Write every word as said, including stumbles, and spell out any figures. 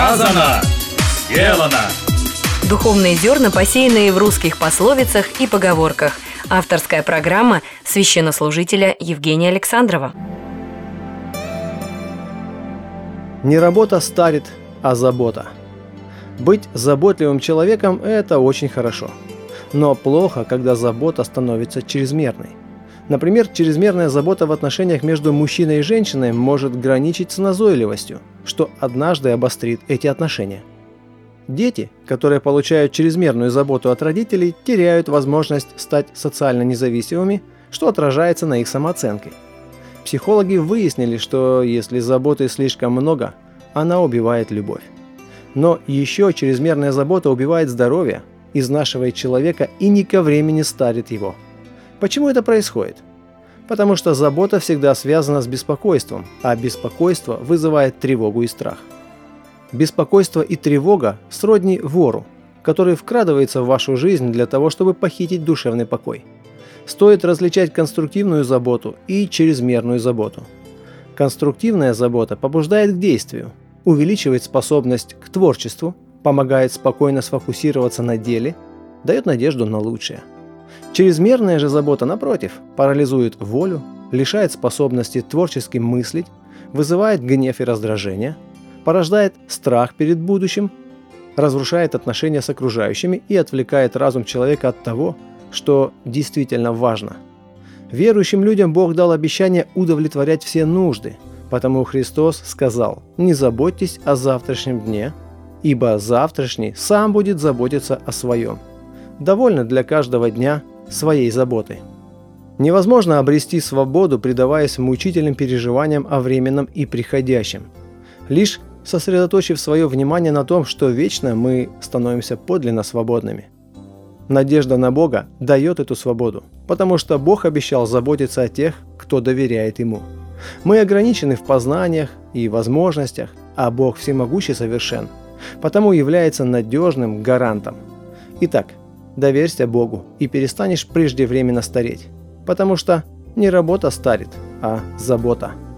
Сказано, сделано. Духовные зерна, посеянные в русских пословицах и поговорках. Авторская программа священнослужителя Евгения Александрова. Не работа старит, а забота. Быть заботливым человеком – это очень хорошо. Но плохо, когда забота становится чрезмерной. Например, чрезмерная забота в отношениях между мужчиной и женщиной может граничить с назойливостью, что однажды обострит эти отношения. Дети, которые получают чрезмерную заботу от родителей, теряют возможность стать социально независимыми, что отражается на их самооценке. Психологи выяснили, что если заботы слишком много, она убивает любовь. Но еще чрезмерная забота убивает здоровье, изнашивает человека и не ко времени старит его. Почему это происходит? Потому что забота всегда связана с беспокойством, а беспокойство вызывает тревогу и страх. Беспокойство и тревога сродни вору, который вкрадывается в вашу жизнь для того, чтобы похитить душевный покой. Стоит различать конструктивную заботу и чрезмерную заботу. Конструктивная забота побуждает к действию, увеличивает способность к творчеству, помогает спокойно сфокусироваться на деле, дает надежду на лучшее. Чрезмерная же забота, напротив, парализует волю, лишает способности творчески мыслить, вызывает гнев и раздражение, порождает страх перед будущим, разрушает отношения с окружающими и отвлекает разум человека от того, что действительно важно. Верующим людям Бог дал обещание удовлетворять все нужды, потому Христос сказал: «Не заботьтесь о завтрашнем дне, ибо завтрашний сам будет заботиться о своем». Довольно для каждого дня своей заботы. Невозможно обрести свободу, предаваясь мучительным переживаниям о временном и приходящем. Лишь сосредоточив свое внимание на том, что вечно, мы становимся подлинно свободными. Надежда на Бога дает эту свободу, потому что Бог обещал заботиться о тех, кто доверяет Ему. Мы ограничены в познаниях и возможностях, а Бог всемогущий и совершен, потому является надежным гарантом. Итак, доверься Богу и перестанешь преждевременно стареть, потому что не работа старит, а забота.